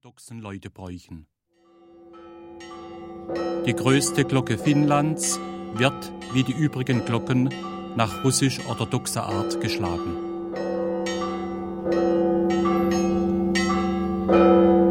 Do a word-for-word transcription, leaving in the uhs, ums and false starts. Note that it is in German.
russisch-orthodoxen Läutebräuchen. Die größte Glocke Finnlands wird, wie die übrigen Glocken, nach russisch-orthodoxer Art geschlagen.